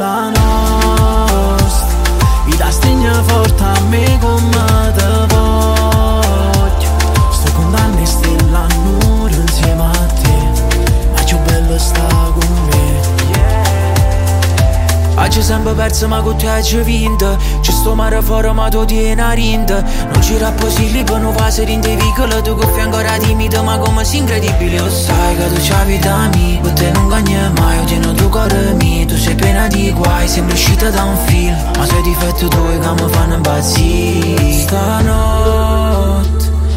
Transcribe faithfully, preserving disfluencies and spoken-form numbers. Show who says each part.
Speaker 1: la nostra. I da stringe forte a me come te voglio. Sto con danni stella nudo insieme a te, ma più bello sta con me. Oggi sempre perso ma con te hai vinto. Ci sto mare fuori ma tu tieni a rinda. Non ci rapposi per non fare rinde vicolo. Tu che fai ancora timido ma come sei incredibile. Lo sai che tu c'hai vita mia, per te non cagna mai. Io tieno tu cuore mio, tu sei piena di guai. Sembra uscita da un film, ma sei difetto tuoi che mi fanno impazzire. Stanotte